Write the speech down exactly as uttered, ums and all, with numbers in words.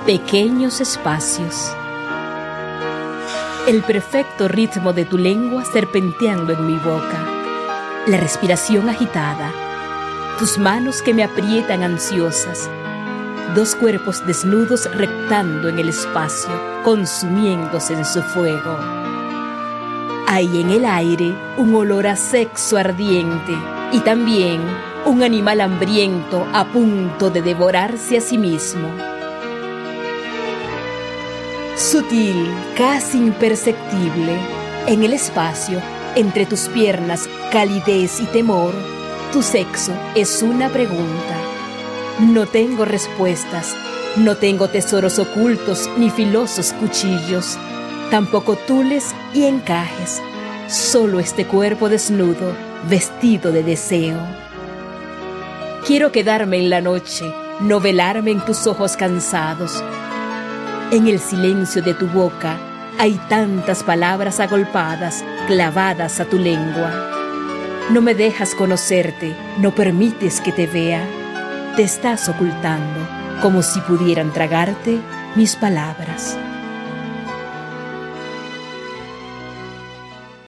Pequeños espacios. El perfecto ritmo de tu lengua serpenteando en mi boca. La respiración agitada. Tus manos que me aprietan ansiosas. Dos cuerpos desnudos rectando en el espacio, consumiéndose en su fuego. Hay en el aire un olor a sexo ardiente y también un animal hambriento a punto de devorarse a sí mismo. Sutil, casi imperceptible, en el espacio, entre tus piernas, calidez y temor, tu sexo es una pregunta. No tengo respuestas, no tengo tesoros ocultos ni filosos cuchillos, tampoco tules y encajes, solo este cuerpo desnudo, vestido de deseo. Quiero quedarme en la noche, no velarme en tus ojos cansados. En el silencio de tu boca hay tantas palabras agolpadas, clavadas a tu lengua. No me dejas conocerte, no permites que te vea. Te estás ocultando, como si pudieran tragarte mis palabras.